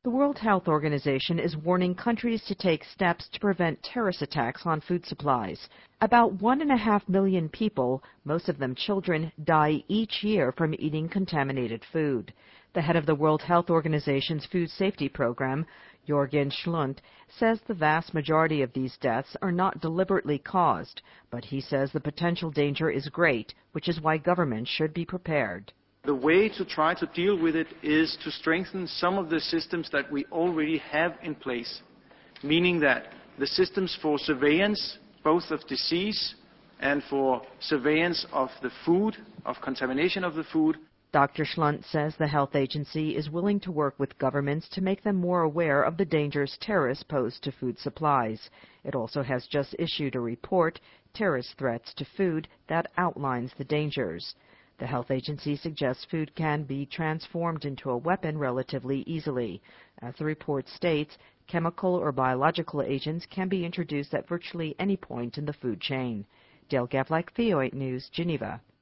The World Health Organization is warning countries to take steps to prevent terrorist attacks on food supplies. About 1.5 million people, most of them children, die each year from eating contaminated food. The head of the World Health Organization's Food Safety Program, Jörgen Schlund, says the vast majority of these deaths are not deliberately caused, but he says the potential danger is great, which is why governments should be prepared. The way to try to deal with it is to strengthen some of the systems that we already have in place, meaning that the systems for surveillance, both of disease and for surveillance of the food, of contamination of the food. Dr. Schlund says the health agency is willing to work with governments to make them more aware of the dangers terrorists pose to food supplies. It also has just issued a report, Terrorist Threats to Food, that outlines the dangers. The health agency suggests food can be transformed into a weapon relatively easily. As the report states, chemical or biological agents can be introduced at virtually any point in the food chain. Dale Gavlik, VOA 8 News, Geneva.